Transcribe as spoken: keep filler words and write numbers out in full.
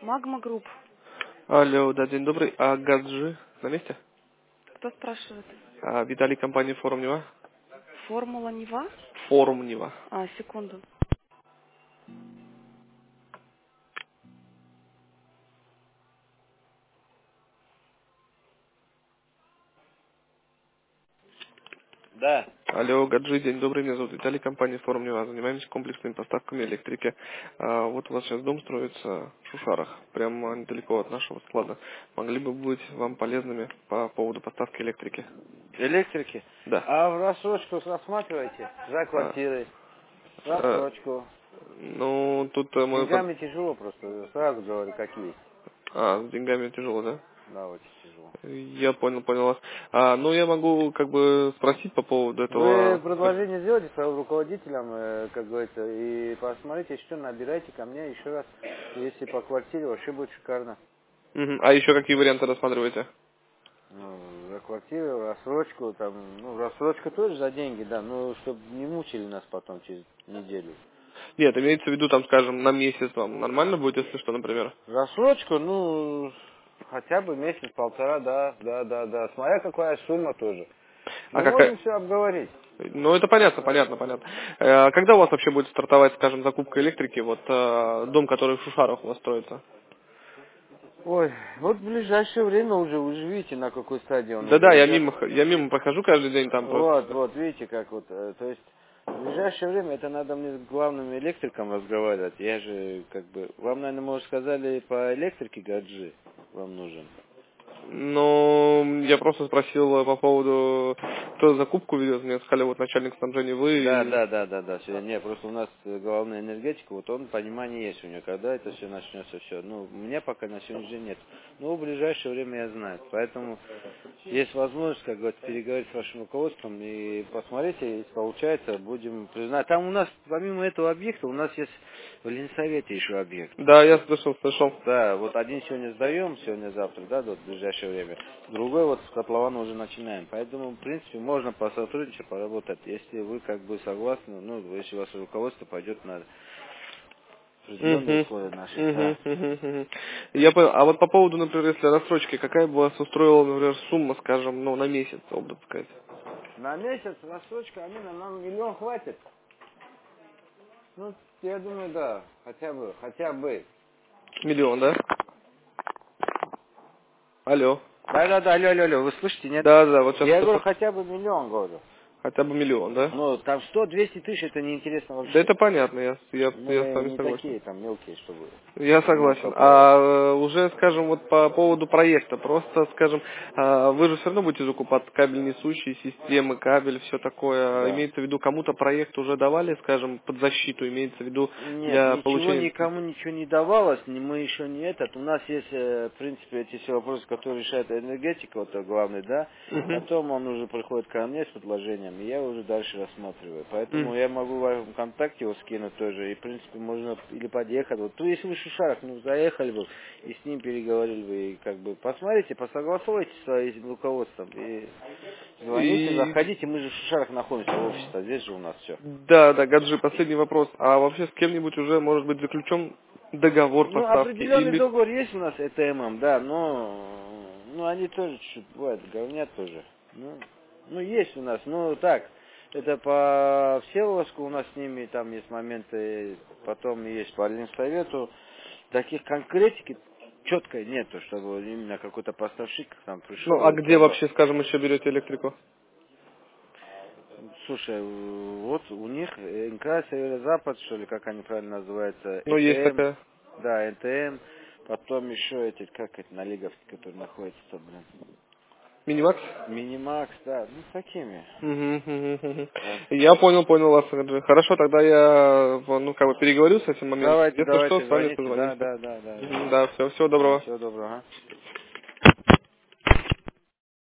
Магма Групп. Алло, да, день добрый. А Гаджи на месте? Кто спрашивает? А, Виталий, компания Форум Нева. Формула Нева? Форум Нева. А, секунду. Да. Алло, Гаджи, день добрый. Меня зовут Виталий, компания Форум Нева. Занимаемся комплексными поставками электрики. А, вот у вас сейчас дом строится в Шушарах, прямо недалеко от нашего склада. Могли бы быть вам полезными по поводу поставки электрики? Электрики. Да. А в рассрочку рассматриваете? За А, квартирой. а, Рассрочку. ну, тут э, С мы... под- деньгами тяжело просто. Сразу говорю, как есть. А, с деньгами тяжело, да? Да, очень тяжело. Я понял, понял вас. А, ну, я могу как бы спросить по поводу Вы этого. предложение сделайте своим руководителям, э, как говорится, и посмотрите, что набирайте ко мне еще раз. Если по квартире, вообще будет шикарно. Мгм. А еще какие варианты рассматриваете? Ну, за квартиру, рассрочку, там, ну, рассрочка тоже за деньги, да, но чтобы не мучили нас потом через неделю. Нет, имеется в виду, там, скажем, на месяц вам нормально будет, если что, например? Рассрочку, ну, хотя бы месяц-полтора, да, да, да, да, смотря какая сумма тоже. А Мы какая? можем все обговорить. Ну, это понятно, понятно, понятно. Э, Когда у вас вообще будет стартовать, скажем, закупка электрики, вот э, дом, который в Шушарах у вас строится? Ой, вот в ближайшее время уже, вы же видите, на какой стадии он Да-да, уже я идет. мимо, х- я мимо прохожу каждый день там просто. Вот, вот, видите, как вот, э, то есть в ближайшее время это надо мне с главным электриком разговаривать. Я же, как бы, вам, наверное, может, сказали по электрике Гаджи вам нужен. Ну, я просто спросил э, по поводу, кто закупку ведет, мне сказали, вот начальник снабжения вы. Да, И- да, да, да, да, все, не, просто у нас э, главная энергетика, вот он, понимание есть у него, когда это все начнется, все. Ну, у меня пока на сегодняшний день нет. Но в ближайшее время я знаю. Поэтому есть возможность, как говорится, переговорить с вашим руководством и посмотрите, если получается, будем признать. Там у нас, помимо этого объекта, у нас есть в Ленсовете еще объект. Да, я слышал, слышал. Да, вот один сегодня сдаем, сегодня-завтра, да, вот в ближайшее время. Другой вот с котлована уже начинаем. Поэтому, в принципе, можно посотрудничать, поработать, если вы как бы согласны, ну, если ваше руководство пойдет на определенные Мгм. условия наши. Мгм, Да. мгм, мгм. Я понял. А вот по поводу, например, если рассрочки, какая бы вас устроила, например, сумма, скажем, ну, на месяц, образно сказать? На месяц рассрочка, Амина, нам миллион хватит? Ну, я думаю, да, хотя бы, хотя бы. Миллион, да? Алло. Да-да-да, алло, алло, алло, вы слышите, нет? Да, да, вот сейчас Я говорю, слышу. хотя бы миллион, говорю. Хотя бы миллион, да? Ну, там сто-двести тысяч, это неинтересно Да вообще. это понятно, я, я, я с Мы вами не согласен. такие там мелкие, чтобы Я мелко согласен. плавать. А э, уже, скажем, вот по поводу проекта, просто, скажем, э, вы же все равно будете закупать кабель несущие системы, кабель, все такое. Да. Имеется в виду, кому-то проект уже давали, скажем, под защиту, имеется в виду Нет, для ничего получения... никому ничего не давалось, ни- мы еще не этот. У нас есть, э, в принципе, эти все вопросы, которые решает энергетика, вот это главный, да. Мгм. Потом он уже приходит ко мне с предложением, и я уже дальше рассматриваю. Поэтому Мгм. я могу вам ВКонтакте его скинуть тоже, и, в принципе, можно или подъехать. Вот, то если вы в Шушарах, ну, заехали бы, и с ним переговорили бы, и как бы посмотрите, посогласовывайте с своим руководством, и звоните, И заходите, мы же в Шушарах находимся, офис, здесь же у нас все. да, да, Гаджи, последний вопрос. А вообще с кем-нибудь уже может быть заключен договор Ну, поставки определенный или... договор есть у нас, это ММ, да, но ну, они тоже чуть бывает, говнят тоже. Ну, ну, есть у нас, ну, так, это по Всеволожску у нас с ними там есть моменты, потом есть по Ленсовету. Таких конкретики четкой нету, чтобы именно какой-то поставщик там Ну, пришел а и где сказал. вообще, скажем, еще берете электрику? Слушай, вот у них НК Северо-Запад, что ли, как они правильно называются, Ну, есть НТМ, такая. да, НТМ, потом еще эти, как это, на Лиговске, которые находятся, блин. Минимакс? Минимакс, да, ну такими. Мгм, мгм, мгм. Да. Я понял, понял вас, Гаджи. Хорошо, тогда я, ну, как бы переговорю с этим моментом. Давайте, Если что, давайте, с вами звоните, да, созвонимся. да, да, да, да. Мгм, да, все, всего Все, доброго. всего доброго. Ага.